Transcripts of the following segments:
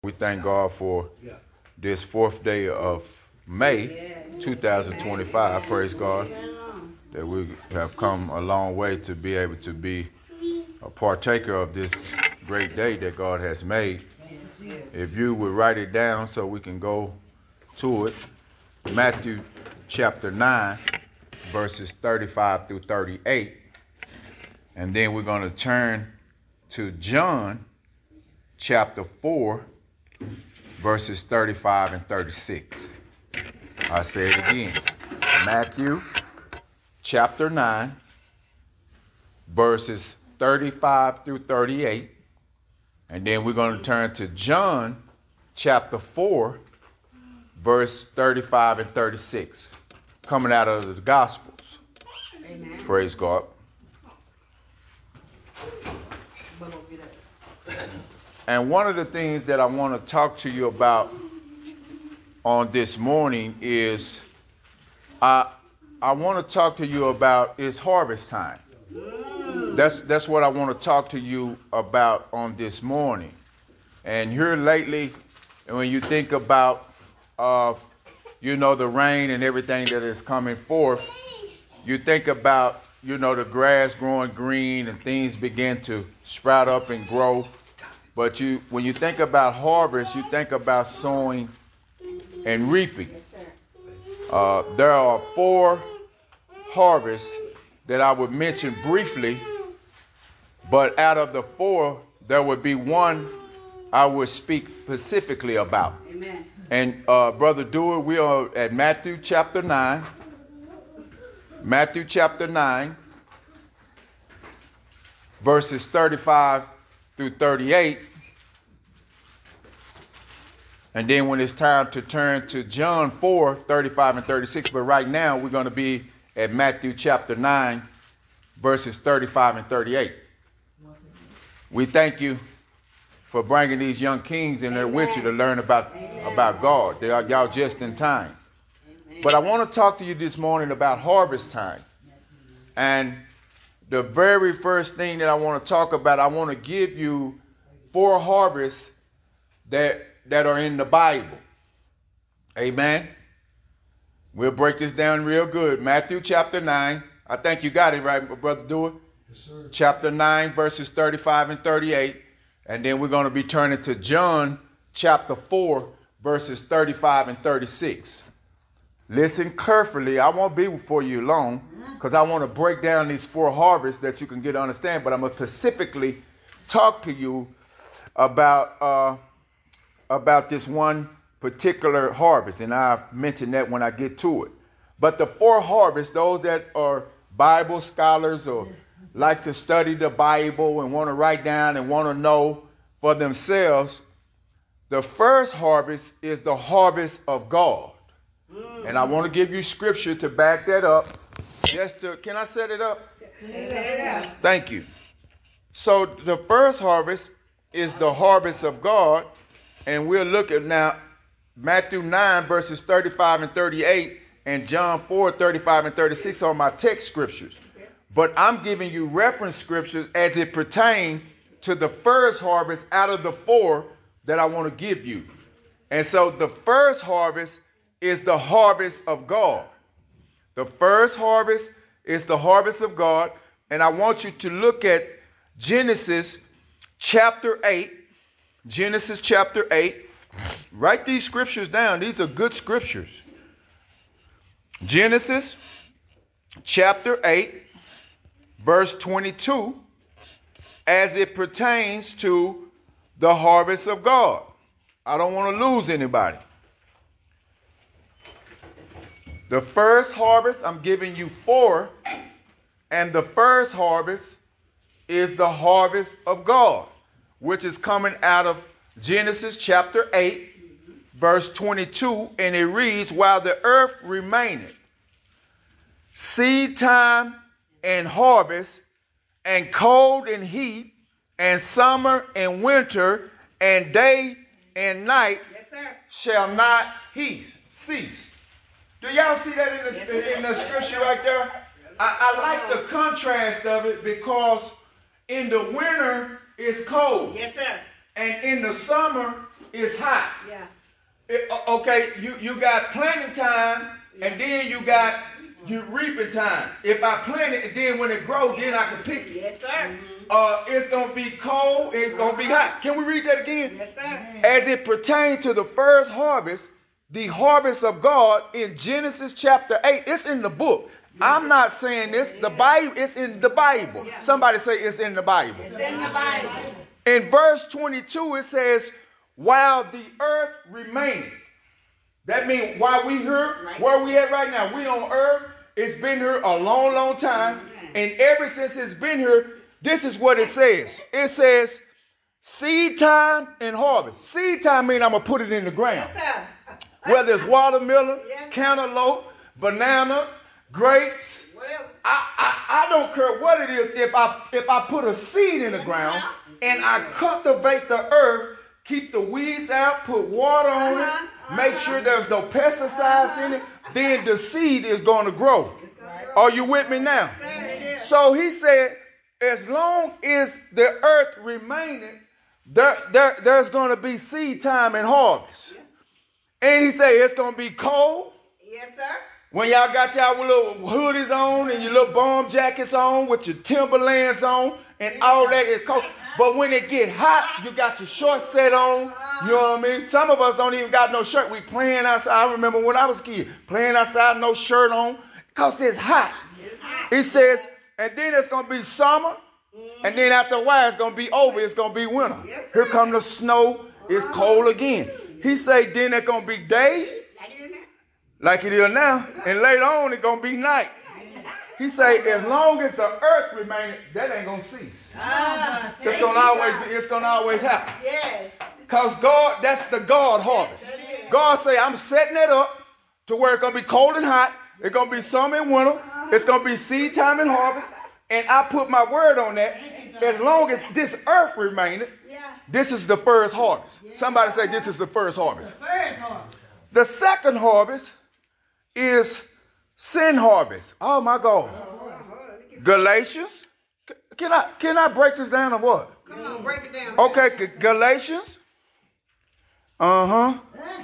We thank God for this fourth day of May 2025. Praise God that we have come a long way to be able to be a partaker of this great day that God has made. If you would write it down so we can go to it, Matthew chapter 9, verses 35 through 38. And then we're going to turn to John chapter 4, verses 35 and 36. I say it again. Matthew chapter 9, verses 35 through 38. And then we're going to turn to John chapter 4, verse 35 and 36. Coming out of the Gospels. Amen. Praise God. And one of the things that I want to talk to you about on this morning is I want to talk to you about is harvest time. That's what I want to talk to you about on this morning. And here lately, when you think about the rain and everything that is coming forth, you think about the grass growing green and things begin to sprout up and grow. But when you think about harvest, you think about sowing and reaping. There are 4 harvests that I would mention briefly, but out of the 4, there would be one I would speak specifically about. Amen. And Brother Dewar, we are at Matthew chapter 9. Matthew chapter 9, verses 35 through 38. And then when it's time to turn to John 4, 35 and 36. But right now we're going to be at Matthew chapter 9, verses 35 and 38. We thank you for bringing these young kings in there with you to learn about God. Y'all just in time. But I want to talk to you this morning about harvest time. And the very first thing that I want to talk about, I want to give you 4 harvests that are in the Bible. Amen. We'll break this down real good. Matthew chapter 9. I think you got it right, Brother Dewar. Yes, sir. Chapter 9, verses 35 and 38. And then we're going to be turning to John chapter 4, verses 35 and 36. Listen carefully. I won't be for you long because I want to break down these 4 harvests that you can get to understand. But I'm going to specifically talk to you about this one particular harvest. And I'll mention that when I get to it. But the 4 harvests, those that are Bible scholars or like to study the Bible and want to write down and want to know for themselves, the first harvest is the harvest of God. And I want to give you scripture to back that up. Can I set it up? Yeah. Thank you. So the first harvest is the harvest of God. And we'll look at now Matthew 9, verses 35 and 38 and John 4, 35 and 36 are my text scriptures. But I'm giving you reference scriptures as it pertains to the first harvest out of the 4 that I want to give you. And so the first harvest is the harvest of God. The first harvest is the harvest of God. And I want you to look at Genesis chapter 8. Genesis chapter 8. Write these scriptures down. These are good scriptures. Genesis chapter 8, verse 22, as it pertains to the harvest of God. I don't want to lose anybody. The first harvest, I'm giving you 4, and the first harvest is the harvest of God, which is coming out of Genesis chapter 8, verse 22, and it reads, while the earth remaineth, seed time and harvest, and cold and heat, and summer and winter, and day and night shall not cease. Do y'all see that in the scripture right there? I like the contrast of it because in the winter it's cold. Yes, sir. and in the summer it's hot. Yeah. Okay, you got planting time, and then you got you reaping time. If I plant it, and then when it grows, then I can pick it. Yes, sir. It's gonna be cold. It's gonna be hot. Can we read that again? Yes, sir. As it pertains to the first harvest, the harvest of God in Genesis chapter 8. It's in the book. I'm not saying this. The Bible. It's in the Bible. Somebody say it's in the Bible. It's in the Bible. In verse 22, it says, "While the earth remaineth." That means while we here, where we at right now, we on earth. It's been here a long, long time, and ever since it's been here, this is what it says. It says, seed time and harvest. Seed time means I'm gonna put it in the ground. Yes, sir. Whether it's watermelon, Yes, sir. cantaloupe, bananas, grapes, Whatever. I don't care what it is. If I put a seed in the ground and I cultivate the earth, keep the weeds out, put water on it, make sure there's no pesticides in it, then the seed is going to grow. Are you with me now? So he said, as long as the earth remaineth, there's going to be seed time and harvest. And he said it's going to be cold. Yes, sir. When y'all got y'all little hoodies on and your little bomb jackets on with your Timberlands on and all that is cold. But when it get hot, you got your shorts set on. You know what I mean? Some of us don't even got no shirt. We playing outside. I remember when I was a kid, playing outside, no shirt on, because it's hot. He says, and then it's going to be summer. And then after a while, it's going to be over. It's going to be winter. Here come the snow. It's cold again. He say, then it's going to be day. Like it is now, and later on it's gonna be night. He say, as long as the earth remains, that ain't gonna cease. It's gonna always happen. Yes. Cause God, that's the God harvest. God say, I'm setting it up to where it's gonna be cold and hot. It's gonna be summer and winter. It's gonna be seed time and harvest. And I put my word on that. As long as this earth remaineth, this is the first harvest. Somebody say, this is the first harvest. The second harvest is sin harvest. Oh my God. Galatians. Can I break this down or what? Come on, break it down. Okay, Galatians. I'm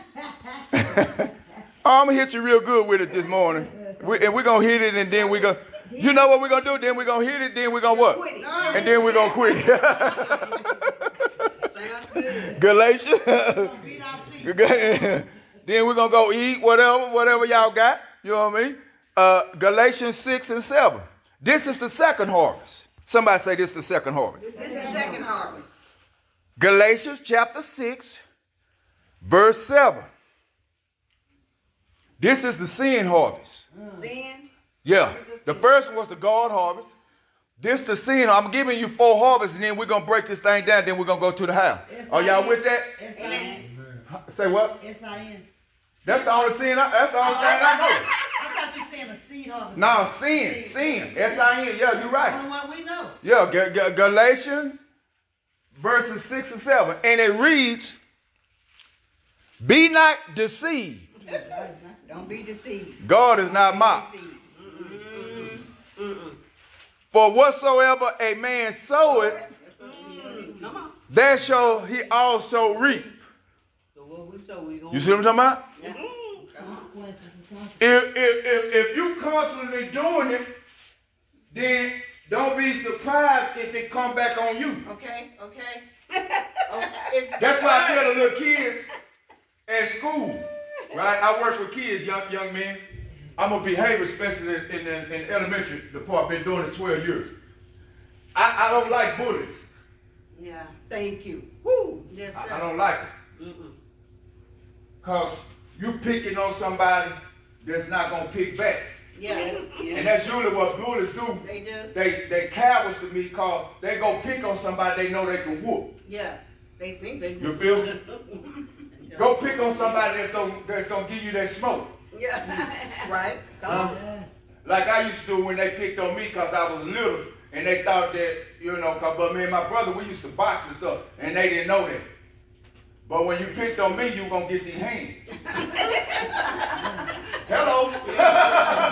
gonna hit you real good with it this morning. And we're gonna hit it and then we're gonna, you know what we're gonna do? Then we're gonna hit it, then we're gonna what? And then we're gonna quit. Galatians. Then we're going to go eat whatever y'all got. You know what I mean? Galatians 6 and 7. This is the second harvest. Somebody say this is the second harvest. This is the second harvest. Galatians chapter 6, verse 7. This is the sin harvest. Sin? Yeah. The first one was the God harvest. This the sin. I'm giving you 4 harvests, and then we're going to break this thing down. Then we're going to go to the house. Are y'all with that? S-I-N. Say what? S-I-N. That's the only sin. That's the only thing I know. I thought you were saying a seed harvest. No, sin. S-I-N. Yeah, you're right. The only one we know. Yeah, Galatians verses 6 and 7. And it reads, be not deceived. Don't be deceived. God is not mocked. For whatsoever a man soweth, that shall he also reap. You see what I'm talking about? Yeah. If you constantly doing it, then don't be surprised if it come back on you. Okay. That's why I tell the little kids at school, right? I work with kids, young men. I'm a behavior specialist in the elementary department. Been doing it 12 years. I don't like bullies. Yeah. Thank you. Woo. Yes, sir. I don't like it. Because you picking on somebody that's not going to pick back. Yeah. And that's usually what bullies do. They do. They cowards to me because they go pick on somebody they know they can whoop. Yeah. They think they do. You feel me? Go pick on somebody that's gonna give you that smoke. Yeah. Right. Like I used to do when they picked on me because I was little and they thought that, but me and my brother, we used to box and stuff, and they didn't know that. But when you picked on me, you were going to get these hands. Hello.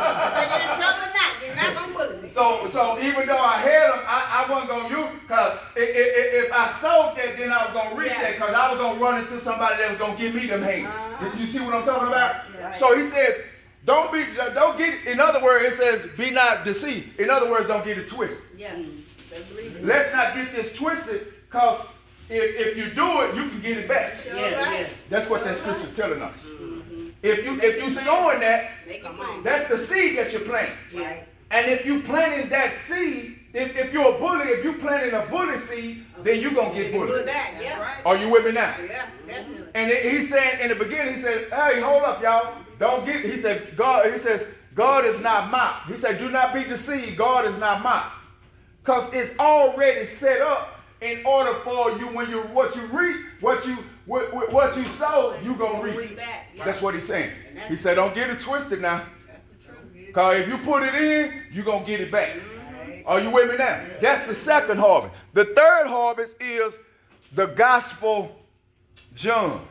You're in trouble now. You're not going to bully me. So even though I had them, I wasn't going to use them because if I sold that, then I was gonna reap that because I was gonna run into somebody that was gonna give me them hands. You see what I'm talking about? Yeah. So he says, don't get. In other words, it says, be not deceived. In other words, don't get it twisted. Yeah. Let's not get this twisted, because if you do it, you can get it back. Sure right. That's what that scripture's telling us. Mm-hmm. If you sowing that, that's the seed that you're planting. Right. And if you planting that seed, if you're a bully, if you planting a bully seed, then you're going to get bullied. Yeah. Right. Are you with me now? Yeah, definitely. And he's saying in the beginning, he said, hey, hold up, y'all. Don't get, he said, God is not mocked. He said, do not be deceived. God is not mocked. Because it's already set up in order for you, when you what you reap, what you sow, you're going to reap. That's what he's saying. He said, don't get it twisted now. Because if you put it in, you're going to get it back. Are you with me now? That's the second harvest. The third harvest is the gospel John.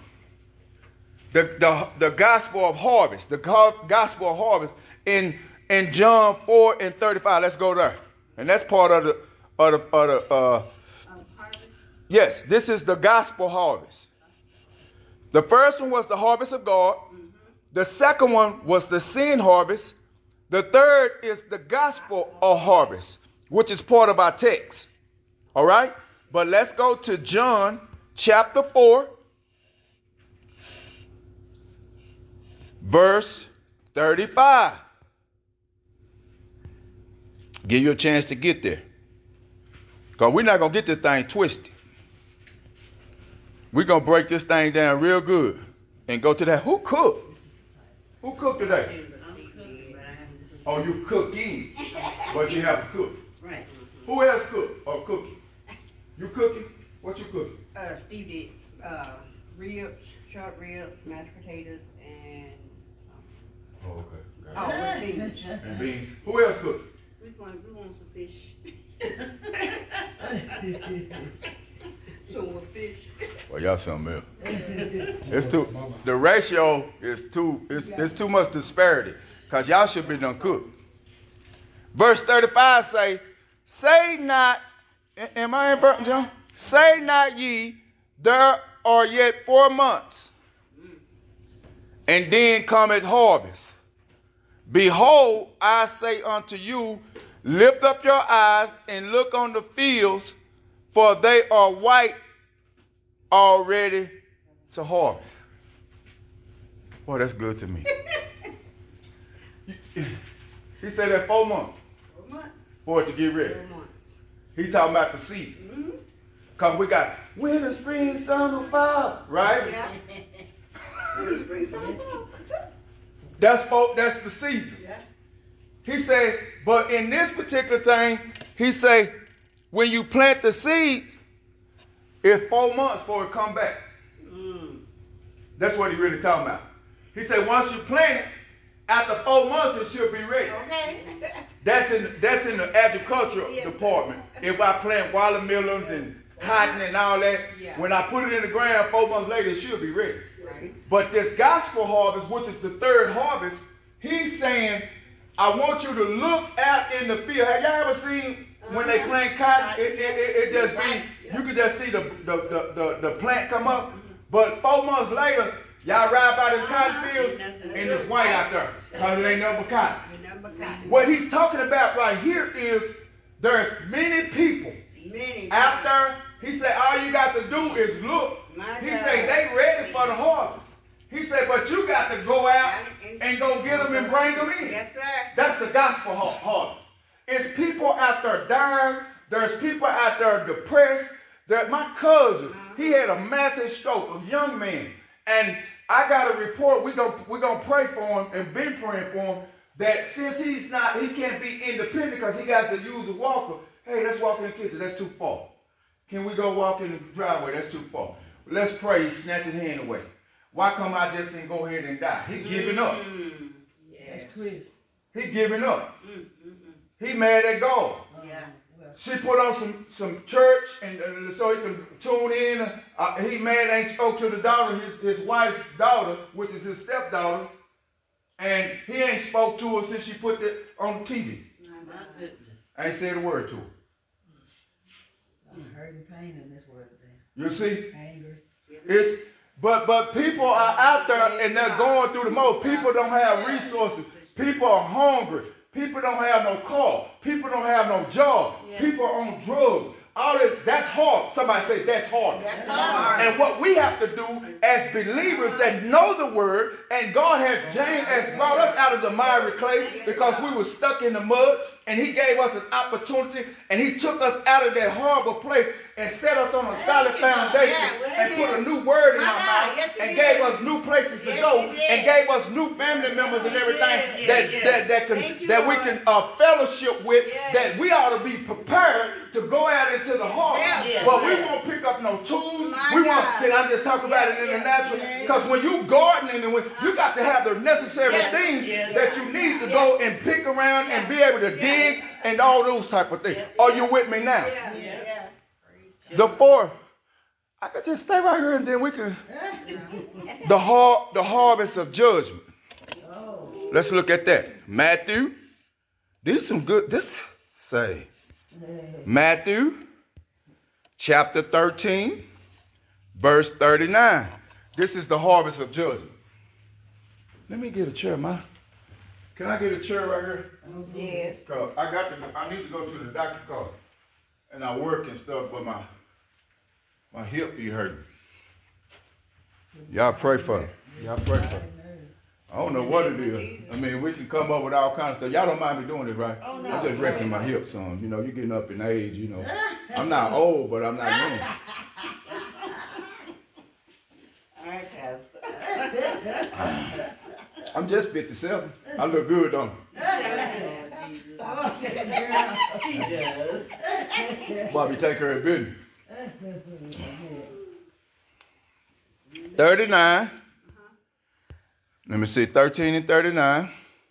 The gospel of harvest. The gospel of harvest in John 4 and 35. Let's go there. And that's part of the yes, this is the gospel harvest. The first one was the harvest of God. The second one was the sin harvest. The third is the gospel of harvest, which is part of our text. All right? But let's go to John chapter 4, verse 35. Give you a chance to get there. Because we're not going to get this thing twisted. We're going to break this thing down real good and go to that. Who cooked? Who cooked today? Oh, you cooking, but you have to cook. Right. Who else cooked or cooking? You cooking? What you cooking? Steve did ribs, short ribs, mashed potatoes, and beans. And beans. Who else cooked? We want some fish. Some fish. Well, y'all something else. It's too. The ratio is too. It's too much disparity. Because y'all should be done cooked. Verse 35 say not, am I in Burton, John? Say not ye, there are yet 4 months, and then cometh harvest. Behold, I say unto you, lift up your eyes and look on the fields, for they are white already to harvest. Boy, that's good to me. He said that 4 months. 4 months. For it to get ready. 4 months. He talking about the seasons. Because we got winter, spring, summer, fall. Right? Yeah. Winter, spring, summer, fall. That's the season. Yeah. He said, but in this particular thing, he say, when you plant the seeds, it's 4 months before it come back. That's what he really talking about. He said, once you plant it, after 4 months, it should be ready. Okay. That's in the agricultural department. If I plant watermelons and cotton and all that, when I put it in the ground 4 months later, it should be ready. Right. But this gospel harvest, which is the third harvest, he's saying, I want you to look out in the field. Have y'all ever seen when they plant cotton? It just be, you can just see the plant come up. But 4 months later, y'all ride by the cotton fields and it's white out there because it ain't nothing but cotton. What he's talking about right here is there's many people out there. He said all you got to do is look. He said they ready for the harvest. He said, but you got to go out and go get them and bring them in. Yes, sir. That's the gospel harvest. It's people out there dying. There's people out there depressed. My cousin, he had a massive stroke, a young man. And I got a report, we're gonna pray for him and been praying for him, that since he can't be independent because he got to use a walker. Hey, let's walk in the kitchen, that's too far. Can we go walk in the driveway? That's too far. Let's pray, he snatched his hand away. Why come I just didn't go ahead and die? He giving up. That's Chris. He giving up. He mad at God. Yeah. She put on some church and so he can tune in. He mad ain't spoke to the daughter, his wife's daughter, which is his stepdaughter, and he ain't spoke to her since she put it on TV. I ain't said a word to her. Hurt and pain in this world today. You see? Anger. But people are out there and they're going through the most. People don't have resources. People are hungry. People don't have no car. People don't have no job. People are on drugs. All this, that's hard. Somebody say that's hard. That's hard. And what we have to do as believers that know the word, and God has brought us out of the miry clay because we were stuck in the mud, and he gave us an opportunity, and he took us out of that horrible place and set us on a solid foundation and put a new word in our mouth and gave us new places to go and gave us new family members and everything that we can fellowship with, that we ought to be prepared to go out into the harvest. But we won't pick up no tools. Can I just talk about it in the natural? Because when you gardening, and when you got to have the necessary things that you need to go and pick around and be able to dig and all those type of things. Are you with me now? The fourth, I could just stay right here and then we can. The harvest of judgment. Let's look at that. Matthew. These some good. This say. Matthew chapter 13, verse 39. This is the harvest of judgment. Let me get a chair, man. Can I get a chair right here? Yes. Cause I need to go to the doctor call. And I work and stuff, but my hip be hurting. Y'all pray for me. Y'all pray for me. I don't know what it is. I mean, we can come up with all kinds of stuff. Y'all don't mind me doing this, right? Oh, no. I'm just resting my hips some. You know, you're getting up in age, you know. I'm not old, but I'm not young. All right, Pastor. I'm just 57. I look good, don't Oh, Jesus. He does. Bobby, take her in business. 39. Let me see, 13 and 39.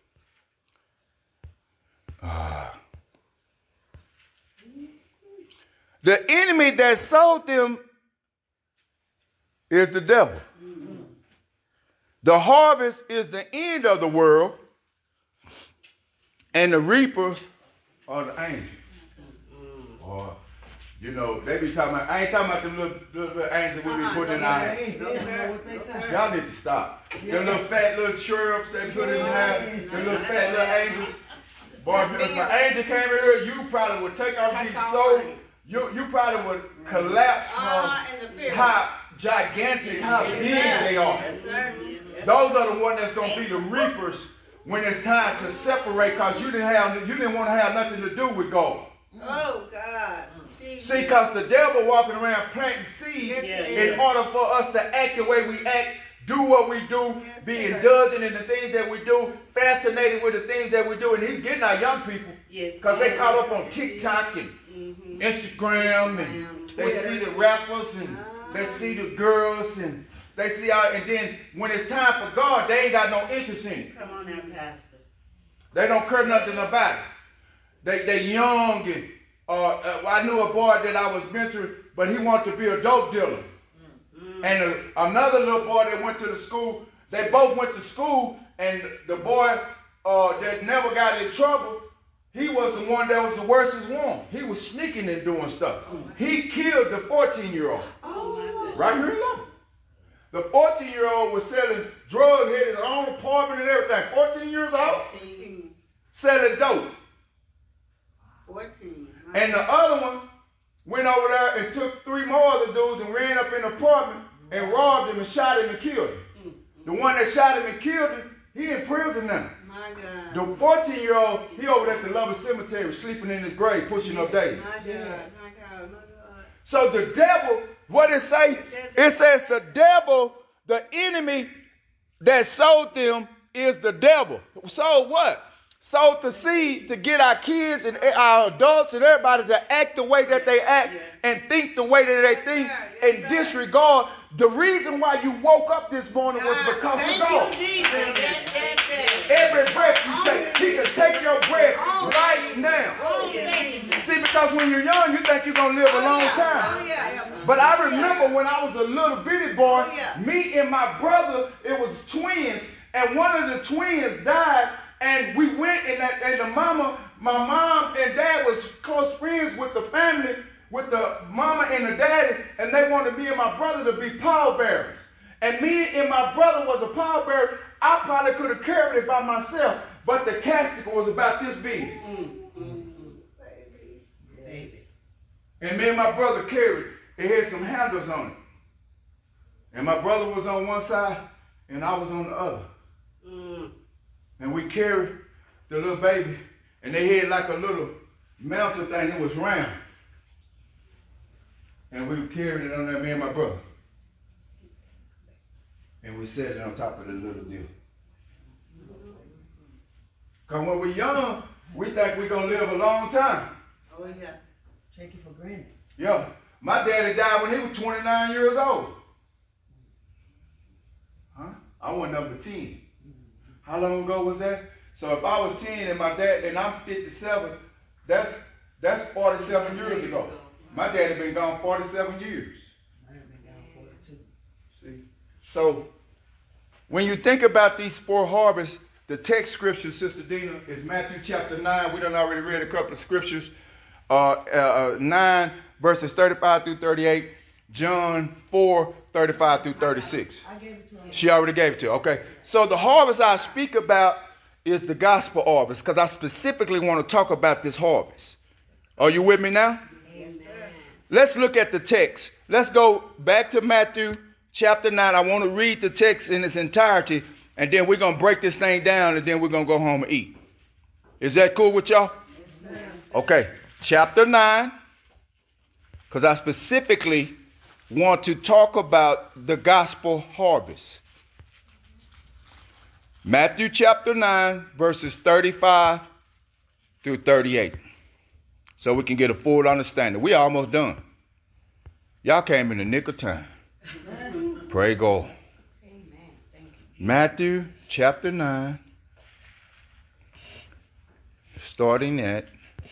The enemy that sold them is the devil. The harvest is the end of the world, and the reapers are the angels. Or, you know, they be talking about, I ain't talking about them little angels we be putting in our hands. Y'all need to stop. Them little fat little cherubs they put in the house, them little fat little angels. Boy, if an angel came in here, you probably would take off your soul. You probably would collapse from how gigantic, how big they are. Those are the ones that's going to be the reapers when it's time to separate, because you didn't want to have nothing to do with God. Oh, God. See, because the devil walking around planting seeds in order for us to act the way we act, do what we do, be indulgent in the things that we do, fascinated with the things that we do. And he's getting our young people because they caught up on TikTok and Instagram, and they see the rappers and they see the girls and they see and then when it's time for God, they ain't got no interest in it. Come on now, Pastor. They don't care nothing about it. They young and I knew a boy that I was mentoring, but he wanted to be a dope dealer. And another little boy that went to the school, they both went to school, and the boy that never got in trouble, he was the one that was the worstest one. He was sneaking and doing stuff. He killed the 14-year-old. Right here in Lubbock. The 14-year-old was selling drugs, had his own apartment and everything. 14 years old, selling dope. 14. And the other one went over there and took 3 more other dudes and ran up in the apartment and robbed him and shot him and killed him. The one that shot him and killed him, he in prison now. My God. The 14-year-old, he over at the Lubbock Cemetery sleeping in his grave, pushing up daisies. My God. My God. My God. So the devil, what it say? It says the devil, the enemy that sold them is the devil. So what? Sowed the seed to get our kids and our adults and everybody to act the way that they act and think the way that they think and disregard. The reason why you woke up this morning was because of God. Every breath you take, he can take your breath right now. See, because when you're young, you think you're going to live a long time. But I remember when I was a little bitty boy, me and my brother, it was twins, and one of the twins died. And we went, and my mom and dad was close friends with the family. with the mama and the daddy, and they wanted me and my brother to be pallbearers. And me and my brother was a pallbearer. I probably could have carried it by myself, but the casket was about this big. Baby. And me and my brother carried it. It had some handles on it. And my brother was on one side, and I was on the other. And we carried the little baby, and they had like a little mountain thing. It was round. And we carried it on there, me and my brother. And we set it on top of this little deal. Because when we're young, we think we're going to live a long time. Oh, yeah. Take it for granted. Yeah. My daddy died when he was 29 years old. Huh? I was number 10. How long ago was that? So if I was 10 and my dad, and I'm 57, that's 47 years ago. My daddy been gone 47 years. I have been gone 42. See? So when you think about these 4 harvests, the text scripture, Sister Dina, is Matthew chapter 9. We done already read a couple of scriptures. 9 verses 35 through 38. John 4, 35 through 36. I gave it to her. She already gave it to you. Okay. So the harvest I speak about is the gospel harvest, because I specifically want to talk about this harvest. Are you with me now? Amen. Let's look at the text. Let's go back to Matthew chapter 9. I want to read the text in its entirety, and then we're going to break this thing down, and then we're going to go home and eat. Is that cool with y'all? Okay. Chapter 9, because I specifically want to talk about the gospel harvest. Matthew chapter 9, verses 35 through 38. So we can get a full understanding. We almost done. Y'all came in the nick of time. Pray God. Amen. Thank you. Matthew chapter 9, starting at,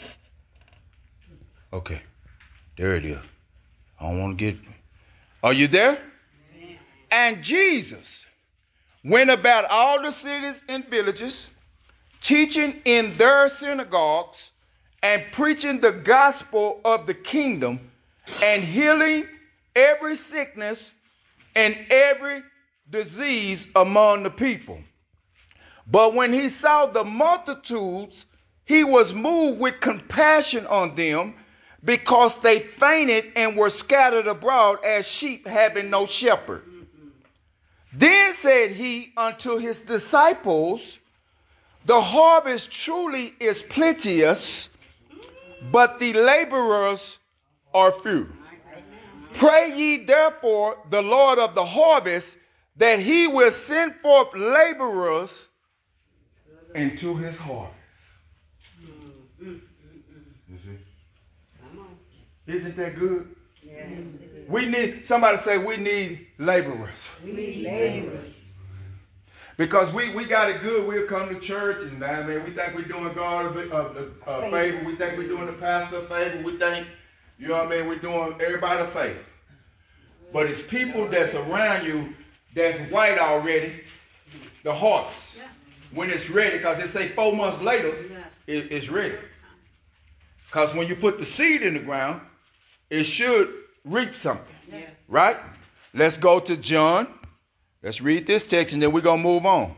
okay, there it is. I don't want to get, are you there? Amen. And Jesus went about all the cities and villages, teaching in their synagogues and preaching the gospel of the kingdom and healing every sickness and every disease among the people. But when he saw the multitudes, he was moved with compassion on them, because they fainted and were scattered abroad as sheep having no shepherd. Then said he unto his disciples, the harvest truly is plenteous, but the laborers are few. Pray ye therefore the Lord of the harvest, that he will send forth laborers into his harvest. You see? Isn't that good? Yes. We need, somebody say we need laborers. We need laborers. Because we got it good. We'll come to church and I mean, we think we're doing God a favor. We think we're doing the pastor a favor. We think, you know what I mean, we're doing everybody a favor. But it's people that's around you that's white already, the harvest. When it's ready, because they say 4 months later, it's ready. Because when you put the seed in the ground, it should reap something. Yeah. Right? Let's go to John. Let's read this text and then we're going to move on.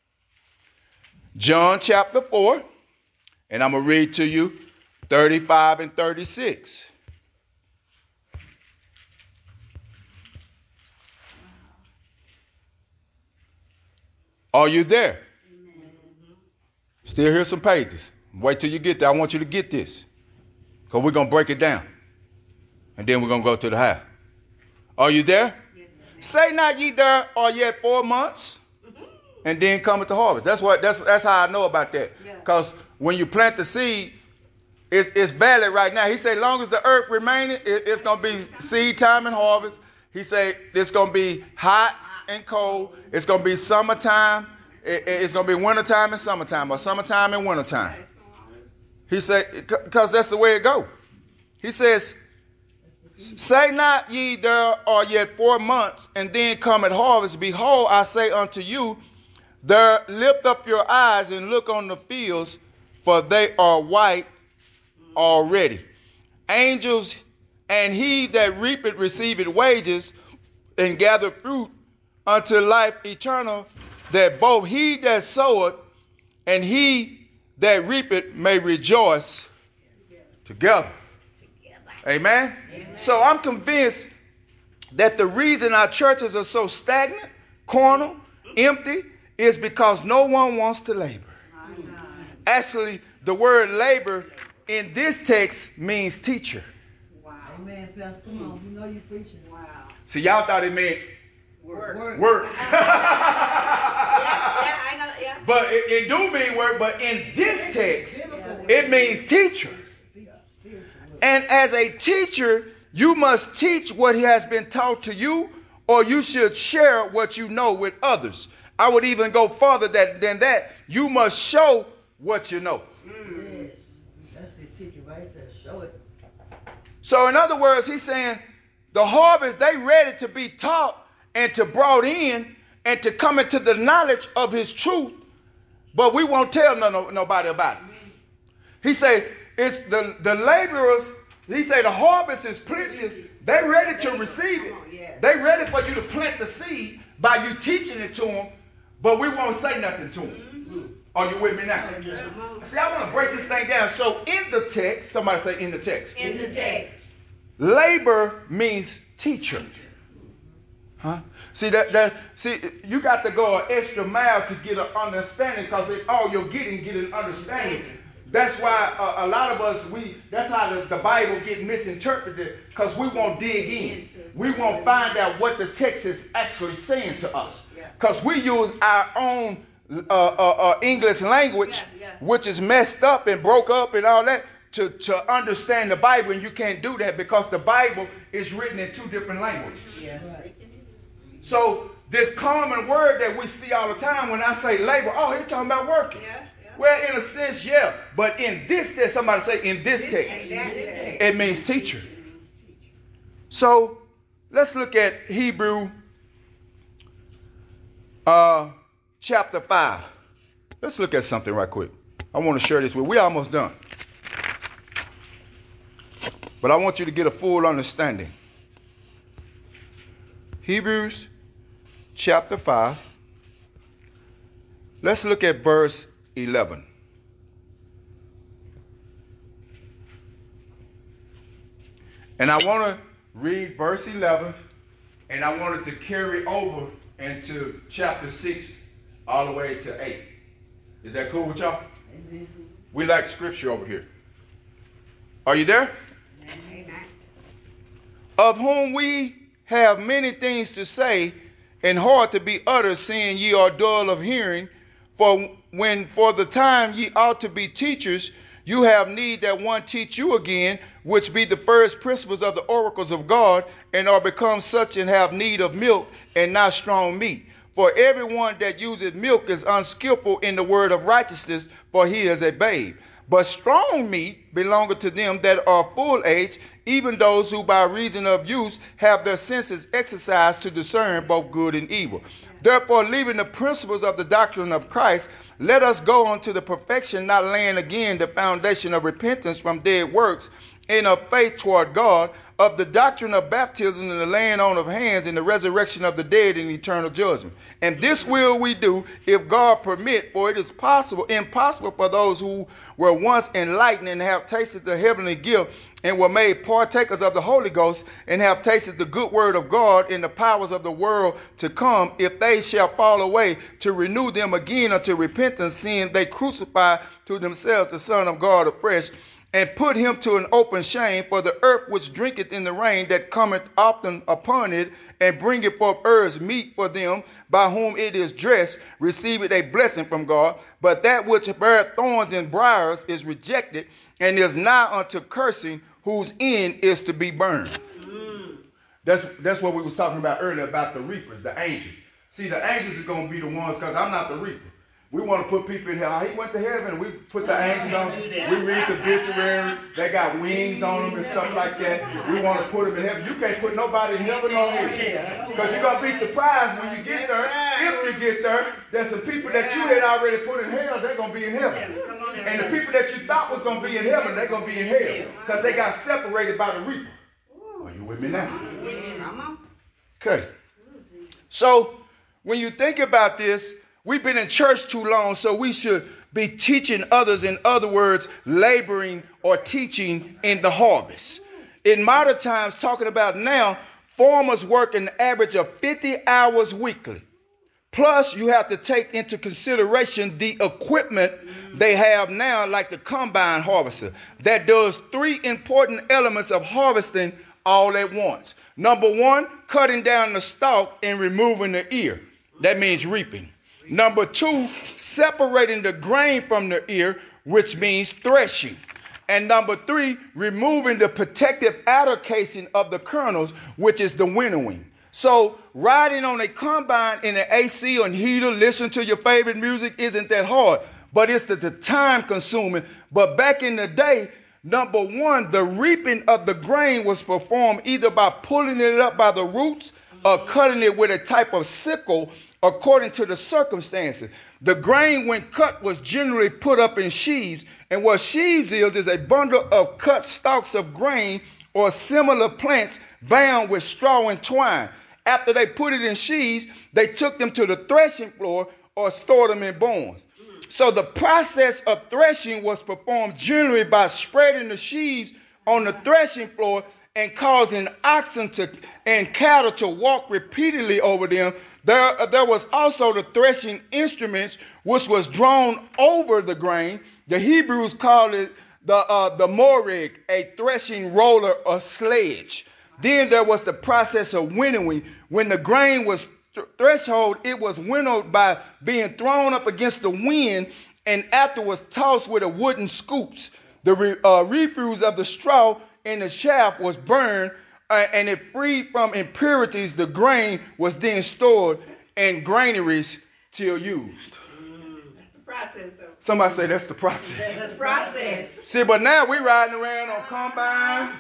John chapter 4. And I'm going to read to you 35 and 36. Are you there? Still hear some pages. Wait till you get there. I want you to get this, because we're going to break it down. And then we're going to go to the house. Are you there? Yes, Say not ye there are yet 4 months, and then cometh the harvest. That's how I know about that. Because when you plant the seed, it's valid right now. He said, long as the earth remaineth, it's going to be seed time and harvest. He said, it's going to be hot and cold. It's going to be summertime. It's going to be wintertime and summertime, or summertime and wintertime. He said, because that's the way it goes. He says, say not ye there are yet 4 months, and then come at harvest. Behold, I say unto you, there lift up your eyes and look on the fields, for they are white already. Angels and he that reapeth receiveth wages, and gather fruit unto life eternal, that both he that soweth and he that reapeth may rejoice together. Amen? So I'm convinced that the reason our churches are so stagnant, carnal, empty, is because no one wants to labor. Actually, the word labor in this text means teacher. Wow. Amen, Pastor. Come on. We know you're preaching. Wow. See, y'all thought it meant Work. work. Yeah. But it do mean work, but in this text, it means teacher. And as a teacher, you must teach what has been taught to you, or you should share what you know with others. I would even go further than that. You must show what you know. Yes. That's the teacher right there. Show it. So in other words, he's saying the harvest, they ready to be taught and to brought in and to come into the knowledge of his truth, but we won't tell nobody about it. He say it's the laborers. He say the harvest is plenteous. They ready to receive it. They ready for you to plant the seed by you teaching it to them, but we won't say nothing to them. Are you with me now? See, I want to break this thing down. So in the text, somebody say in the text. In the text. Labor means teacher. Huh? See see, you got to go an extra mile to get an understanding, because all you're get an understanding. That's why a lot of us, that's how the Bible get misinterpreted, because we won't dig in. We won't find out what the text is actually saying to us. Because we use our own English language, which is messed up and broke up and all that, to understand the Bible. And you can't do that because the Bible is written in two different languages. Yeah. Right. So this common word that we see all the time, when I say labor, oh, he's talking about working. Well, in a sense, yeah. But in this text, somebody say in this text, it means teacher. So let's look at Hebrew chapter 5. Let's look at something right quick. I want to share this with you. We're almost done. But I want you to get a full understanding. Hebrews chapter 5. Let's look at verse 11. And I want to read verse 11, and I wanted to carry over into chapter 6 all the way to 8. Is that cool with y'all? Amen. We like scripture over here. Are you there? Amen. Of whom we have many things to say, and hard to be uttered, seeing ye are dull of hearing. For when for the time ye ought to be teachers, you have need that one teach you again, which be the first principles of the oracles of God, and are become such, and have need of milk and not strong meat. For everyone that useth milk is unskillful in the word of righteousness, for he is a babe. But strong meat belongeth to them that are full age, even those who by reason of use have their senses exercised to discern both good and evil. Therefore, leaving the principles of the doctrine of Christ, let us go on to the perfection, not laying again the foundation of repentance from dead works, and of faith toward God, of the doctrine of baptism and the laying on of hands, and the resurrection of the dead and eternal judgment. And this will we do, if God permit, for it is impossible for those who were once enlightened and have tasted the heavenly gift, and were made partakers of the Holy Ghost, and have tasted the good word of God in the powers of the world to come, if they shall fall away, to renew them again unto repentance, seeing they crucify to themselves the Son of God afresh, and put him to an open shame. For the earth which drinketh in the rain that cometh often upon it, and bringeth forth herbs meet for them by whom it is dressed, receiveth a blessing from God. But that which beareth thorns and briars is rejected, and is nigh unto cursing, whose end is to be burned. That's what we was talking about earlier, about the reapers, the angels. See, the angels are going to be the ones, because I'm not the reaper. We want to put people in hell. He went to heaven. We put the angels on. We read the obituary. They got wings on them and stuff like that. We want to put them in heaven. You can't put nobody in heaven or hell, because you're going to be surprised when you get there. If you get there, there's some people that you had already put in hell. They're going to be in heaven. And the people that you thought was going to be in heaven, they're going to be in hell, because they got separated by the reaper. with me now? Come on. Okay. So when you think about this, we've been in church too long, so we should be teaching others. In other words, laboring or teaching in the harvest. In modern times, talking about now, farmers work an average of 50 hours weekly. Plus, you have to take into consideration the equipment they have now, like the combine harvester, that does 3 important elements of harvesting all at once. Number 1, cutting down the stalk and removing the ear. That means reaping. Number 2, separating the grain from the ear, which means threshing. And number 3, removing the protective outer casing of the kernels, which is the winnowing. So riding on a combine in an AC and heater, listening to your favorite music isn't that hard, but it's the time consuming. But back in the day, number 1, the reaping of the grain was performed either by pulling it up by the roots or cutting it with a type of sickle according to the circumstances. The grain, when cut, was generally put up in sheaves, and what sheaves is a bundle of cut stalks of grain or similar plants bound with straw and twine. After they put it in sheaves, they took them to the threshing floor or stored them in barns. So the process of threshing was performed generally by spreading the sheaves on the threshing floor and causing oxen and cattle to walk repeatedly over them. There was also the threshing instruments, which was drawn over the grain. The Hebrews called it the moreg, a threshing roller or sledge. Then there was the process of winnowing. When the grain was threshold, it was winnowed by being thrown up against the wind and afterwards tossed with a wooden scoops. The refuse of the straw in the shaft was burned, and it freed from impurities. The grain was then stored in granaries till used. That's the process, though. Somebody say that's the process. That's the process. See, but now we riding around on combines.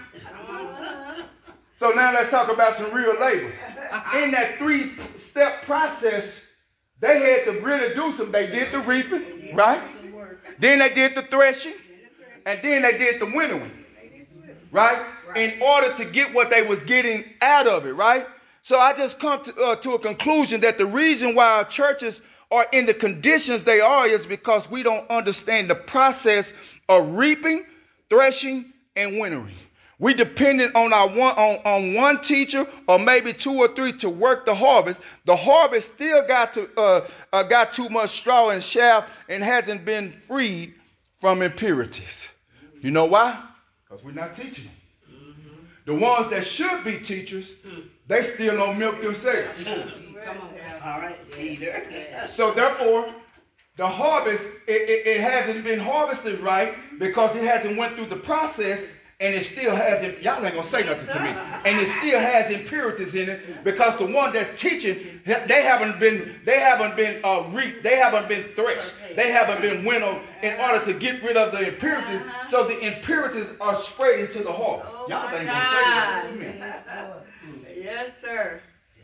So now let's talk about some real labor. In that 3-step process, they had to really do some. They did the reaping, right? Then they did the threshing, and then they did the winnowing, right? In order to get what they was getting out of it, right? So I just come to a conclusion that the reason why our churches are in the conditions they are is because we don't understand the process of reaping, threshing, and winnowing. We depended on on one teacher or maybe 2 or 3 to work the harvest. The harvest still got too much straw and chaff and hasn't been freed from impurities. You know why? Because we're not teaching them. The ones that should be teachers, they still don't milk themselves. Come on, all right, leader. So therefore, the harvest, it hasn't been harvested right because it hasn't went through the process, and it still has, y'all ain't gonna say nothing to me, and it still has impurities in it because the one that's teaching, they haven't been reaped, they haven't been threshed, they haven't been winnowed in order to get rid of the impurities. So the impurities are sprayed into the harvest. Y'all ain't gonna say nothing to me. Yes, sir.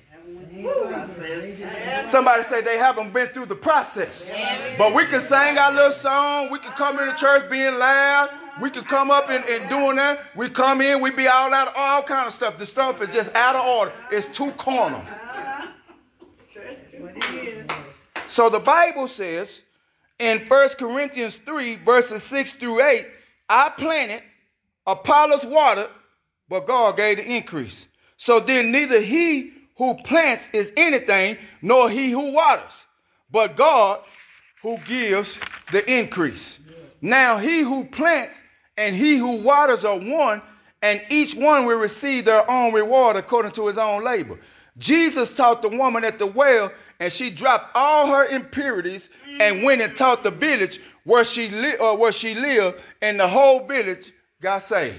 Somebody say they haven't been through the process. But we can sing our little song. We can come into church being loud. We can come up and doing that. We come in, we be all kind of stuff. The stuff is just out of order. It's too carnal. So the Bible says in 1 Corinthians 3, verses 6 through 8, I planted, Apollos watered, but God gave the increase. So then neither he who plants is anything, nor he who waters, but God who gives the increase. Now he who plants and he who waters are one, and each one will receive their own reward according to his own labor. Jesus taught the woman at the well, and she dropped all her impurities and went and taught the village where she lived, and the whole village got saved.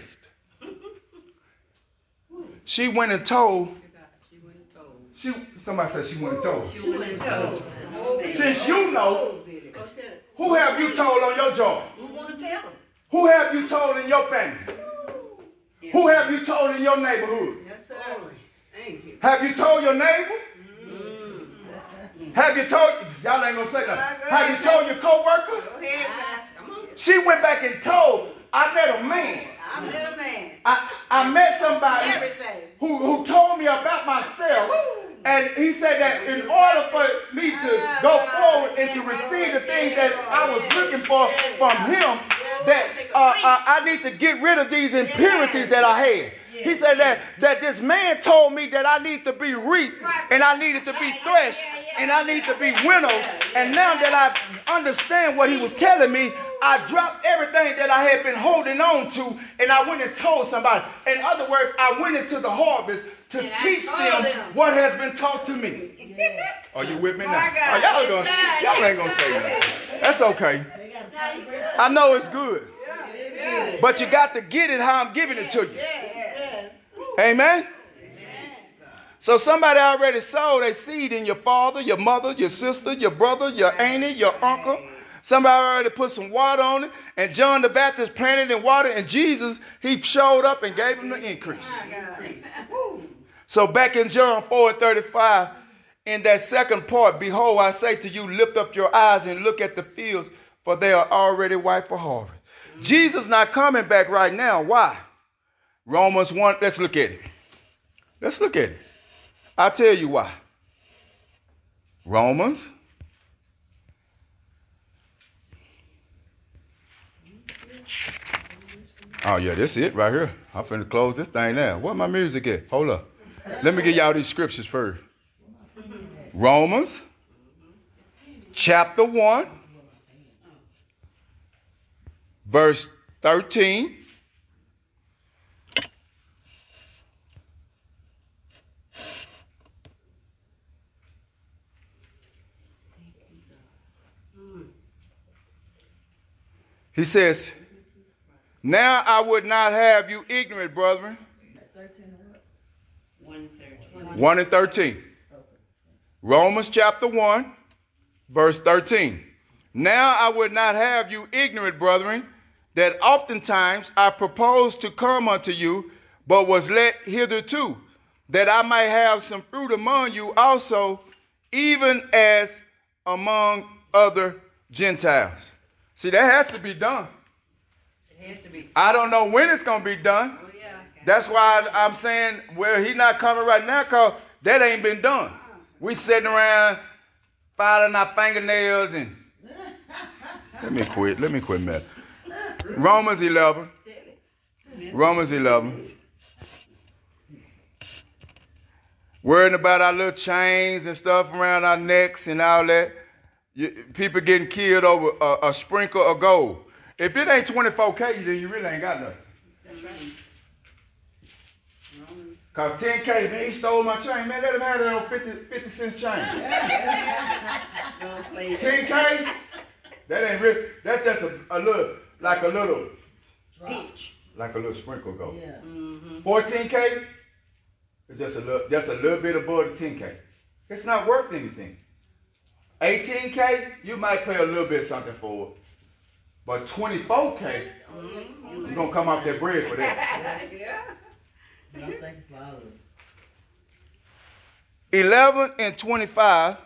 She went and told. Somebody said she went and told. She went and told. Since you know, who have you told on your job? Who want to tell them? Who have you told in your family? Who have you told in your neighborhood? Yes, sir. Thank you. Have you told your neighbor? Have you told, y'all ain't gonna say nothing. Have you told your co-worker? Go ahead, come on. She went back and told, I met a man. I met a man. I met somebody Everything. who told me about myself. And he said that in order for me to go forward and to receive the things that I was looking for from him, that I need to get rid of these impurities that I had. He said that this man told me that I need to be reaped and I needed to be threshed and I need to be winnowed. And now that I understand what he was telling me, I dropped everything that I had been holding on to and I went and told somebody. In other words, I went into the harvest to teach them what has been taught to me. Yes. Are you with me now? Oh, y'all ain't gonna say nothing. That's okay. I know it's good. But you got to get it how I'm giving it to you. Amen? So somebody already sowed a seed in your father, your mother, your sister, your brother, your auntie, your uncle. Somebody already put some water on it. And John the Baptist planted in water. And Jesus, he showed up and gave him the increase. So back in John 4:35, in that second part, behold, I say to you, lift up your eyes and look at the fields, for they are already white for harvest. Jesus not coming back right now. Why? Romans 1, let's look at it. Let's look at it. I'll tell you why. Romans. Oh, yeah, this is it right here. I'm finna close this thing now. Where my music at? Hold up. Let me give y'all these scriptures first. Romans, chapter 1, verse 13. He says, now I would not have you ignorant, brethren. 1 and 13. Romans chapter 1, verse 13. Now I would not have you ignorant, brethren, that oftentimes I proposed to come unto you, but was let hitherto, that I might have some fruit among you also, even as among other Gentiles. See, that has to be done. It has to be. I don't know when it's going to be done. Oh, yeah. That's why I'm saying, well, he's not coming right now because that ain't been done. We sitting around filing our fingernails and... Let me quit, man. Romans 11. Romans 11. Worrying about our little chains and stuff around our necks and all that. People getting killed over a sprinkle of gold. If it ain't 24K, then you really ain't got nothing. That's right. Cause 10K, man, he stole my chain. Man, let him have that on 50 cents chain. 10K, that ain't real. That's just a little Peach. like a little sprinkle gold. Yeah. 14K, it's just a little bit above the 10K. It's not worth anything. 18K, you might pay a little bit something for it. But 24K, you're going to come off that bread for that. Yeah. No, thank you for all of it. 11 and 25.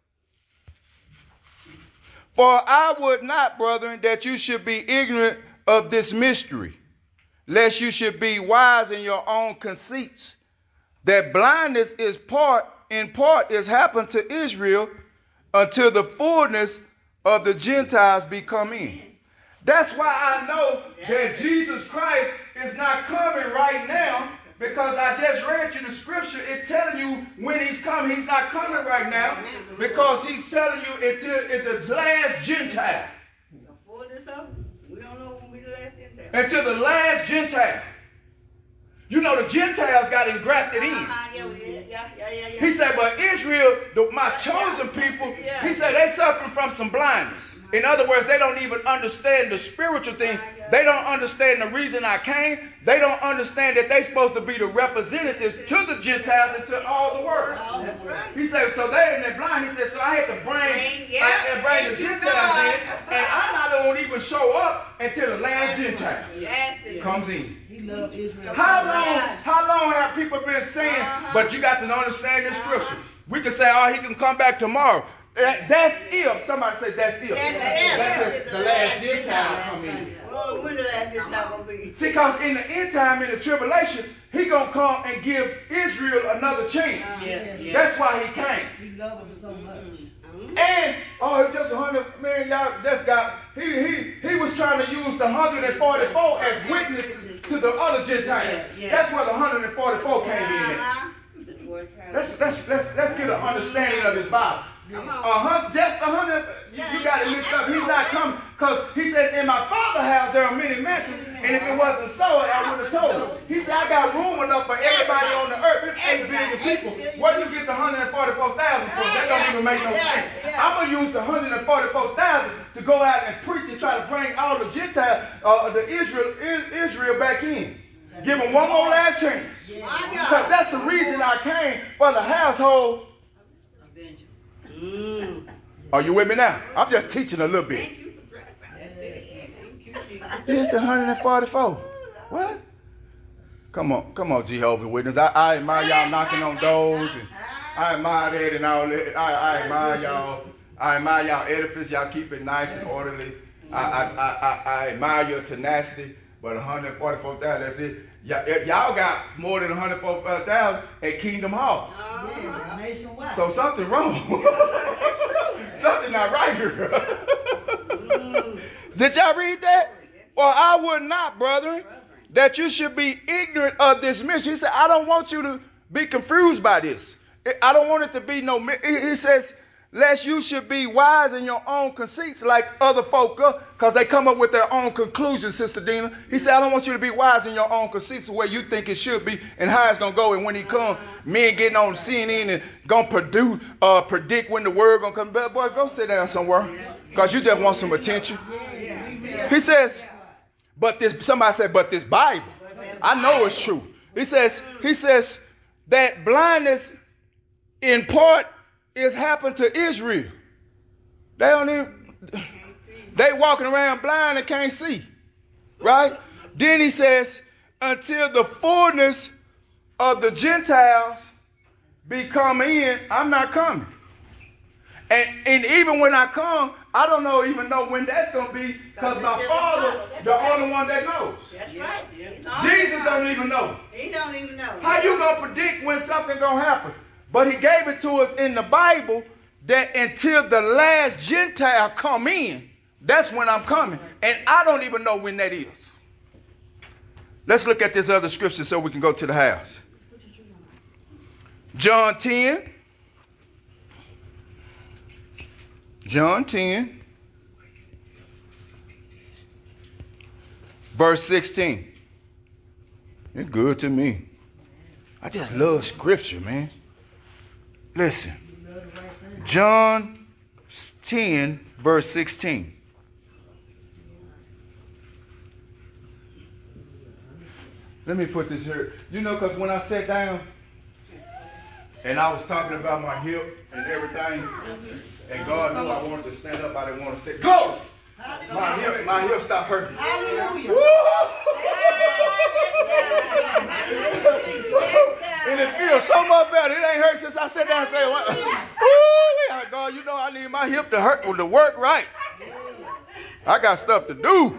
For I would not, brethren, that you should be ignorant of this mystery, lest you should be wise in your own conceits, that blindness is in part is happened to Israel until the fullness of the Gentiles be come in. That's why I know that Jesus Christ is not coming right now, because I just read you the scripture. It's telling you when he's coming. He's not coming right now because he's telling you until the last Gentile. Before this up, we don't know when we the last Gentile. Until the last Gentile. You know the Gentiles got engrafted in. Yeah. He said, but Israel, my chosen people, he said they suffering from some blindness. In other words, they don't even understand the spiritual thing. They don't understand the reason I came. They don't understand that they're supposed to be the representatives to the Gentiles and to all the world. That's right. He said, so they're blind. He said, so I had to bring the Gentiles in, and I'm not going to even show up until the last Gentile comes in. He loved Israel. How long have people been saying, but you got to understand this scripture. We can say, oh, he can come back tomorrow. That's if. Somebody say that's if. That's if the last Gentile come in. Well, when the last Gentile gonna be? See, because in the end time, in the tribulation, he gonna come and give Israel another chance. That's why he came. We love him so much. And it's just 100 man, y'all. That's got he was trying to use the 144 as witnesses to the other Gentiles. That's where the 144 came in at. Let's get an understanding of this Bible. Just 100. You got it mixed up. He's not coming because he says, "In my Father's house there are many mansions, and if it wasn't so, I would have told you." He said, "I got room enough for everybody on the earth. It's 8 billion people. Where you get the 144,000 from? That don't even make no sense. I'm gonna use the 144,000 to go out and preach and try to bring all the Gentiles, the Israel back in. Give them one more last chance. Because that's the reason I came for the household." Are you with me now? I'm just teaching a little bit. It's 144. What? Come on, Jehovah's Witness. I admire y'all knocking on doors, and I admire that and all that. I admire y'all. I admire y'all edifice. Y'all keep it nice and orderly. I admire your tenacity. But 144,000, that's it. If y'all got more than 144,000 at Kingdom Hall. Nationwide. So something wrong. Something not right here. Did y'all read that? Or I would not, brethren, that you should be ignorant of this mystery. He said, I don't want you to be confused by this. I don't want it to be no. He says, lest you should be wise in your own conceits like other folk, because they come up with their own conclusions, Sister Dina. He said, I don't want you to be wise in your own conceits the way you think it should be and how it's going to go. And when he comes, men getting on CNN and going to predict when the word going to come. But boy, go sit down somewhere because you just want some attention. He says, somebody said, but this Bible, I know it's true. He says that blindness in part is happened to Israel. They walking around blind and can't see. Right? Then he says, until the fullness of the Gentiles be come in, I'm not coming. And even when I come, I don't even know when that's going to be, because my Father, the only one that knows. That's right. Jesus don't even know. He don't even know. How you going to predict when something going to happen? But he gave it to us in the Bible that until the last Gentile come in, that's when I'm coming. And I don't even know when that is. Let's look at this other scripture so we can go to the house. John 10. Verse 16. It's good to me. I just love scripture, man. Listen. John 10, verse 16. Let me put this here. Because when I sat down and I was talking about my hip and everything, and God knew I wanted to stand up, I didn't want to say, glory! My hip stopped hurting. Hallelujah. And it feels so much better. It ain't hurt since I sat down and said, what? God, I need my hip to work right. I got stuff to do.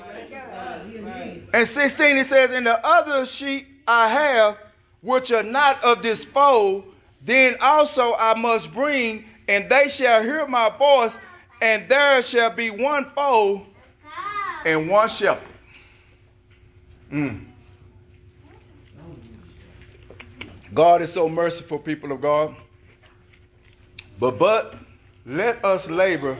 And 16, it says, and the other sheep I have, which are not of this fold, then also I must bring, and they shall hear my voice, and there shall be one fold and one shepherd. God is so merciful, people of God. But let us laborers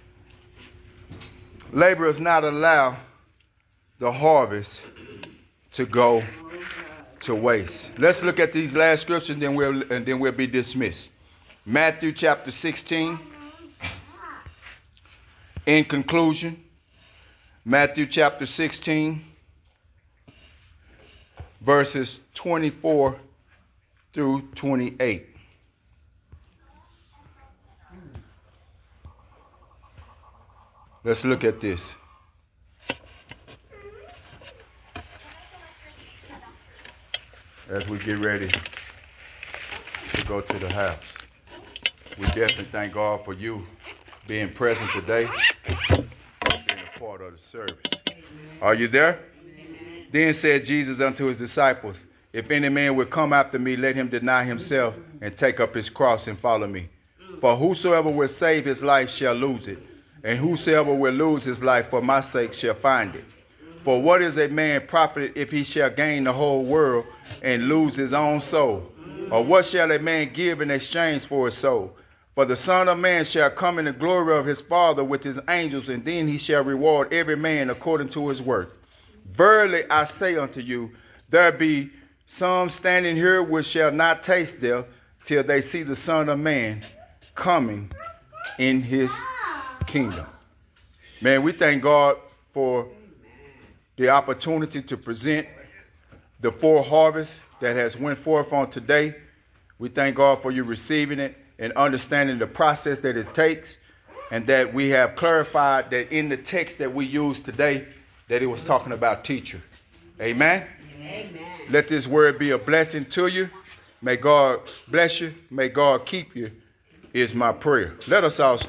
not allow the harvest to go to waste. Let's look at these last scriptures and then we'll be dismissed. Matthew chapter 16. In conclusion, Matthew chapter 16, verses 24 through 28. Let's look at this. As we get ready to go to the house. We definitely thank God for you being present today, being a part of the service. Are you there? Then said Jesus unto his disciples, if any man will come after me, let him deny himself and take up his cross and follow me. For whosoever will save his life shall lose it, and whosoever will lose his life for my sake shall find it. For what is a man profited if he shall gain the whole world and lose his own soul? Or what shall a man give in exchange for his soul? For the Son of Man shall come in the glory of his Father with his angels, and then he shall reward every man according to his work. Verily I say unto you, there be some standing here which shall not taste death till they see the Son of Man coming in his kingdom. Man, we thank God for the opportunity to present the four harvests that has went forth on today. We thank God for you receiving it and understanding the process that it takes, and that we have clarified that in the text that we used today, that it was talking about teacher. Amen? Amen. Let this word be a blessing to you. May God bless you. May God keep you, is my prayer. Let us all